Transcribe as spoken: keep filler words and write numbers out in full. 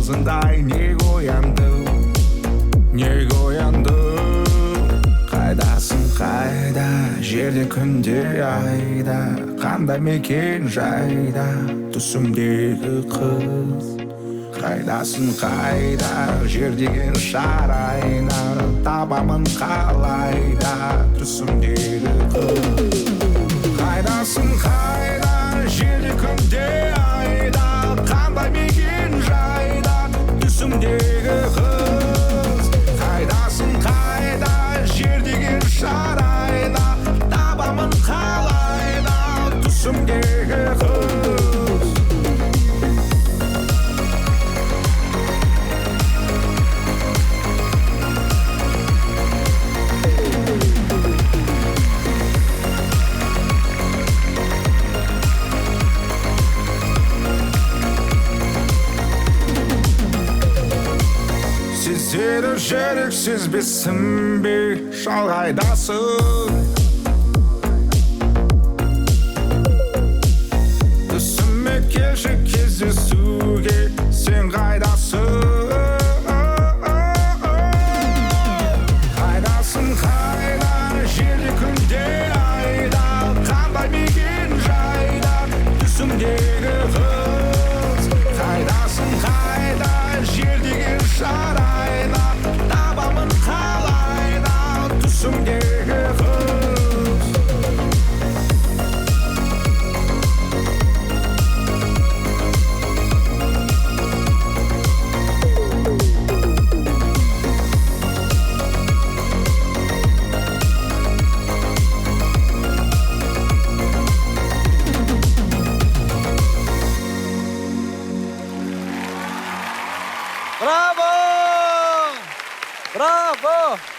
жалғызындай неге оянды, неге оянды. Қайдасың қайда, жерде күнде айда, қандай мекен жайда, түсімдегі қыз. Қайдасың қайда, жер деген шарайда, табамын қалайда, түсімдегі қыз. Қайдасың қайда, жерде күнде айда, қандай мекен жайда, түсімдегі қыз. Қайдасың қайда, жер деген шарайда, табамын қалайда, түсімдегі қыз. Сезеді жүрек сезбесін бе, шалғайдасың. Түсіме келші кездесуге, сен қайдасың. Қайдасың қайда, жерде күнде айда, қандай мекен жайда, түсімдегі қыз. Қайдасың қайда, жер деген шарайда, табамын қалайда, түсімдегі қыз. Браво! Браво!